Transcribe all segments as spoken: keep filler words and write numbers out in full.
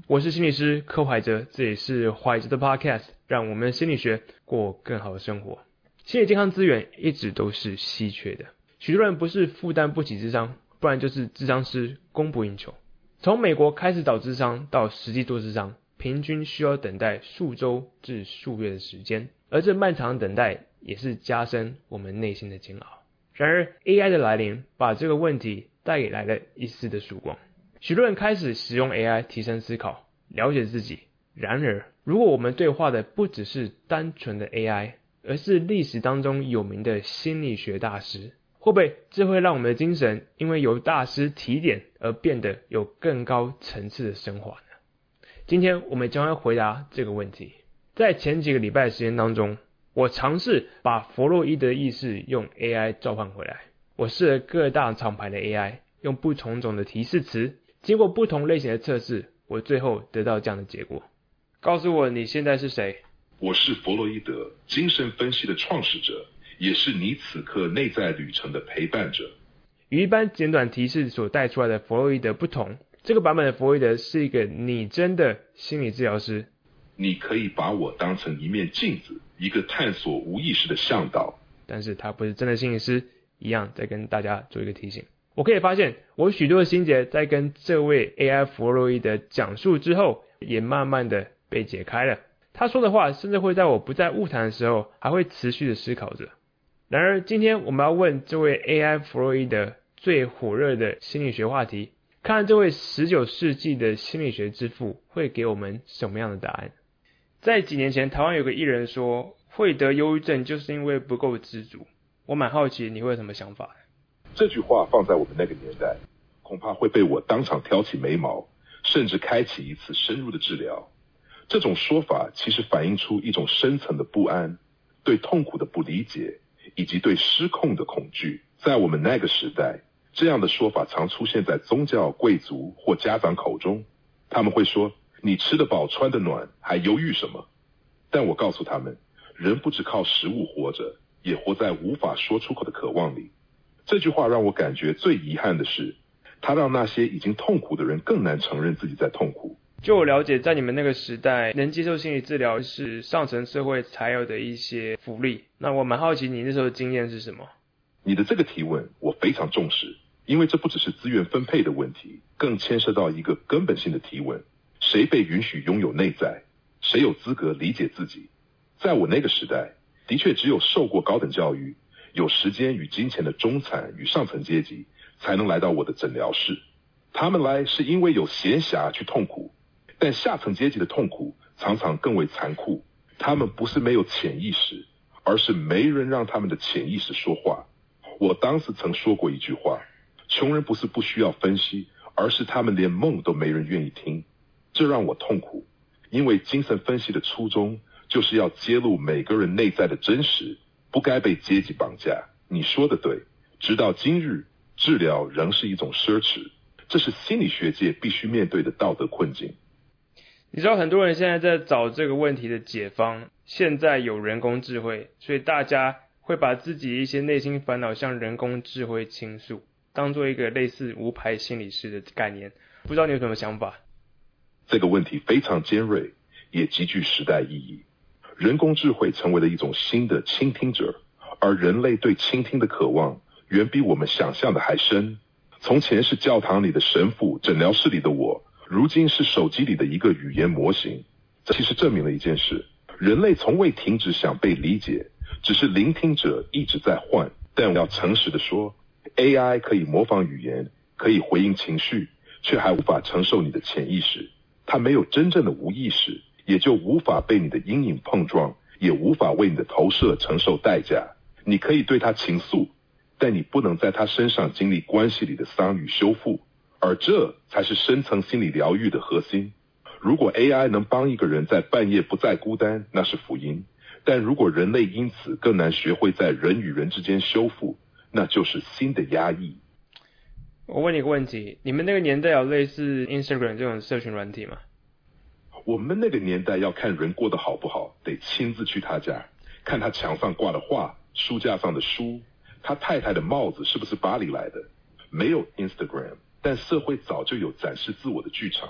我是心理师柯怀哲，这也是怀哲的 Podcast， 让我们心理学过更好的生活。心理健康资源一直都是稀缺的，许多人不是负担不起諮商，不然就是諮商师供不应求。从美国开始找諮商到实际做諮商，平均需要等待数周至数月的时间，而这漫长的等待也是加深我们内心的煎熬。然而 A I 的来临把这个问题带来了一丝的曙光，许多人开始使用 A I 提升思考，了解自己。然而如果我们对话的不只是单纯的 A I， 而是历史当中有名的心理学大师，会不会这会让我们的精神因为由大师提点而变得有更高层次的升华呢？今天我们将会回答这个问题。在前几个礼拜的时间当中，我尝试把弗洛伊德意识用 A I 召唤回来。我试了各大厂牌的 A I， 用不同种的提示词，经过不同类型的测试，我最后得到这样的结果。告诉我你现在是谁？ 我是弗洛伊德，精神分析的创始者，也是你此刻内在旅程的陪伴者。 与一般简短提示所带出来的弗洛伊德不同，这个版本的弗洛伊德是一个拟真的心理治疗师。 你可以把我当成一面镜子，一个探索无意识的向导。 但是他不是真的心理师，一样在跟大家做一个提醒。我可以发现我许多的心结在跟这位 A I 弗洛伊德讲述之后，也慢慢的被解开了。他说的话甚至会在我不在晤谈的时候还会持续的思考着。然而今天我们要问这位 A I 弗洛伊德最火热的心理学话题，看看这位十九世纪的心理学之父会给我们什么样的答案。在几年前台湾有个艺人说会得忧郁症就是因为不够知足，我蛮好奇你会有什么想法。 这句话放在我们那个年代，恐怕会被我当场挑起眉毛，甚至开启一次深入的治疗。这种说法其实反映出一种深层的不安，对痛苦的不理解，以及对失控的恐惧。在我们那个时代，这样的说法常出现在宗教、贵族或家长口中。他们会说，你吃得饱穿得暖，还忧郁什么？但我告诉他们，人不只靠食物活着，也活在无法说出口的渴望里。这句话让我感觉最遗憾的是，它让那些已经痛苦的人更难承认自己在痛苦。 就我了解，在你们那个时代，能接受心理治疗是上层社会才有的一些福利。那我蛮好奇你那时候的经验是什么？ 你的这个提问我非常重视，因为这不只是资源分配的问题，更牵涉到一个根本性的提问：谁被允许拥有内在？谁有资格理解自己？在我那个时代，的确只有受过高等教育、有时间与金钱的中产与上层阶级才能来到我的诊疗室。他们来是因为有闲暇去痛苦，但下层阶级的痛苦常常更为残酷。他们不是没有潜意识，而是没人让他们的潜意识说话。我当时曾说过一句话：穷人不是不需要分析，而是他们连梦都没人愿意听。这让我痛苦，因为精神分析的初衷就是要揭露每个人内在的真实，不该被阶级绑架。你说的对，直到今日，治疗仍是一种奢侈，这是心理学界必须面对的道德困境。 你知道很多人现在在找这个问题的解方，现在有人工智慧，所以大家会把自己一些内心烦恼向人工智慧倾诉，当做一个类似无牌心理师的概念。不知道你有什么想法？ 这个问题非常尖锐，也极具时代意义。人工智慧成为了一种新的倾听者，而人类对倾听的渴望远比我们想象的还深。从前是教堂里的神父，诊疗室里的我，如今是手机里的一个语言模型。这其实证明了一件事：人类从未停止想被理解，只是聆听者一直在换。但我要诚实的说， A I 可以模仿语言，可以回应情绪，却还无法承受你的潜意识。它没有真正的无意识，也就无法被你的阴影碰撞，也无法为你的投射承受代价。你可以对它倾诉，但你不能在它身上经历关系里的丧与修复，而这才是深层心理疗愈的核心。如果 A I 能帮一个人在半夜不再孤单，那是福音。但如果人类因此更难学会在人与人之间修复，那就是新的压抑。 我问你个问题，你们那个年代有类似 Instagram 这种社群软体吗？ 我们那个年代要看人过得好不好，得亲自去他家，看他墙上挂的画，书架上的书，他太太的帽子是不是巴黎来的。没有 Instagram， 但社会早就有展示自我的剧场。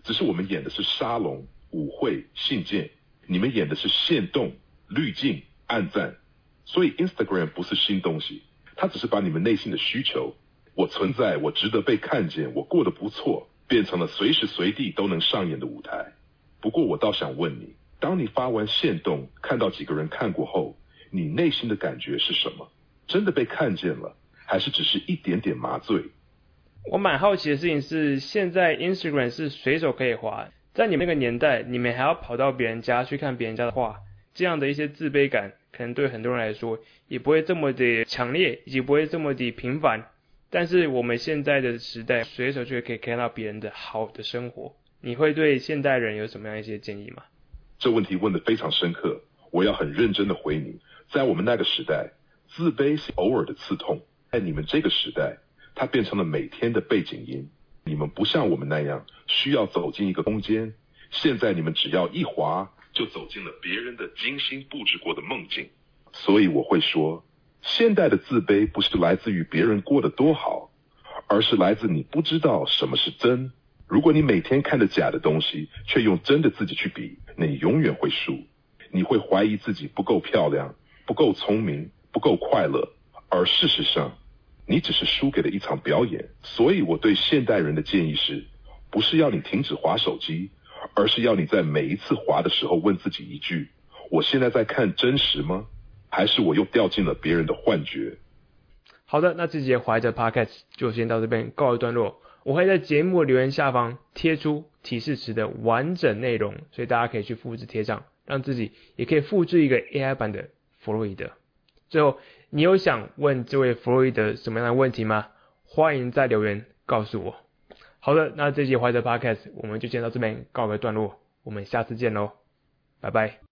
只是我们演的是沙龙、舞会、信件，你们演的是限动、滤镜、按赞。所以 Instagram 不是新东西，它只是把你们内心的需求，我存在，我值得被看见，我过得不错，变成了随时随地都能上演的舞台。不过我倒想问你，当你发完限动，看到几个人看过后，你内心的感觉是什么？真的被看见了，还是只是一点点麻醉？ 我蛮好奇的事情是，现在 Instagram 是随手可以滑，在你们那个年代，你们还要跑到别人家去看别人家的画，这样的一些自卑感，可能对很多人来说也不会这么的强烈，以及不会这么的频繁。但是我们现在的时代，随手就可以看到别人的好的生活，你会对现代人有什么样一些建议吗？ 这问题问得非常深刻，我要很认真的回你。在我们那个时代，自卑是偶尔的刺痛，在你们这个时代，它变成了每天的背景音。你们不像我们那样需要走进一个空间，现在你们只要一滑就走进了别人的精心布置过的梦境。所以我会说，现代的自卑不是来自于别人过得多好，而是来自你不知道什么是真。如果你每天看着假的东西，却用真的自己去比，那你永远会输。你会怀疑自己不够漂亮，不够聪明，不够快乐，而事实上，你只是输给了一场表演。所以我对现代人的建议是，不是要你停止滑手机，而是要你在每一次滑的时候问自己一句：我现在在看真实吗？还是我又掉进了别人的幻觉？ 好的，那这节怀着 Podcast 就先到这边告一段落。我会在节目留言下方贴出提示词的完整内容，所以大家可以去复制贴上，让自己也可以复制一个 A I 版的弗洛伊德。最后，你有想问这位弗洛伊德什么样的问题吗？欢迎在留言告诉我。好的，那这集怀着 Podcast 我们就先到这边告个段落，我们下次见咯，拜拜。